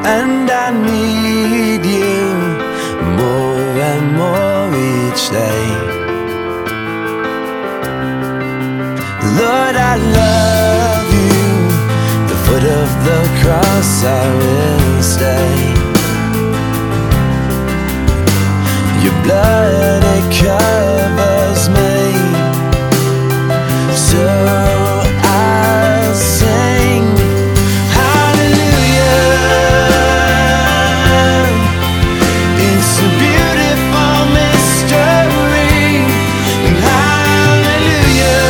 and I need you more and more each day. Lord, I love you, the foot of the cross I will stay. Your blood, it covers me, so I'll sing hallelujah. It's a beautiful mystery, and hallelujah,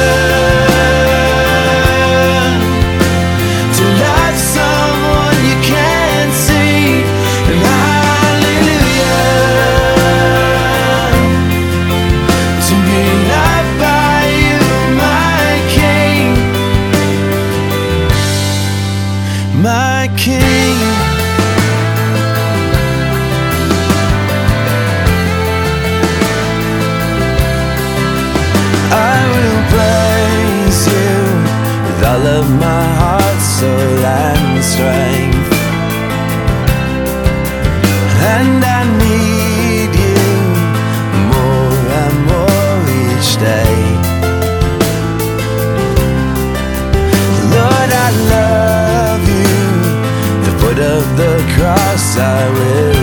to love someone you can't see, and hallelujah, to be loved by you, my King, my King. I will praise you with all of my heart, soul and strength, and I need you more and more each day. Lord, I love you, the foot of the cross I will